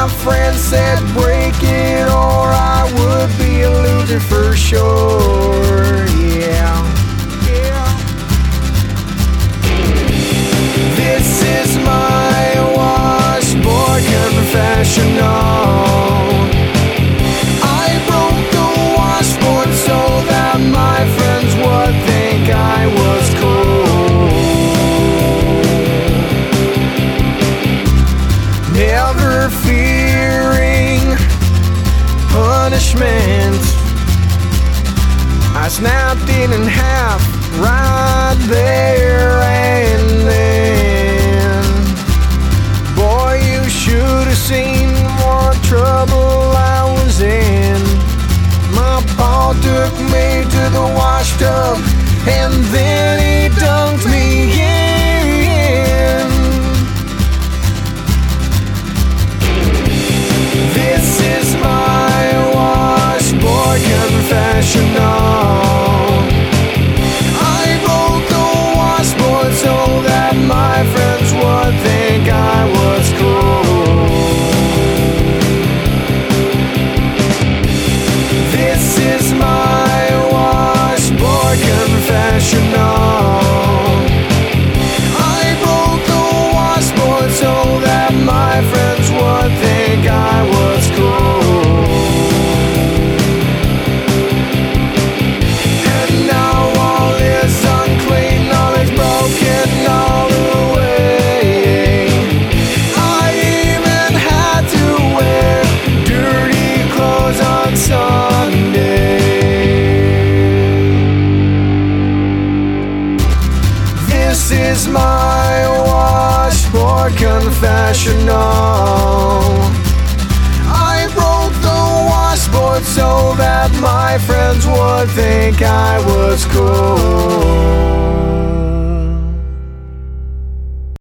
My friend said break it or I would be a loser for sure. Yeah. This is my washboard confessional. I broke the washboard so that my friends would think I was cool. Never fearing punishment, I snapped it in half right there and then. Boy, you should have seen what trouble I was in. My pa took me to the wash tub and then he dunked me in. This is my washboard confessional. I broke the washboard so that my friends would think I was cool. This is my washboard confessional. I broke the washboard so that my friends would think I was cool. And now all is unclean, all is broken all the way. I even had to wear dirty clothes on Sunday. This is my washboard confessional. I broke the washboard so that my friends would think I was cool.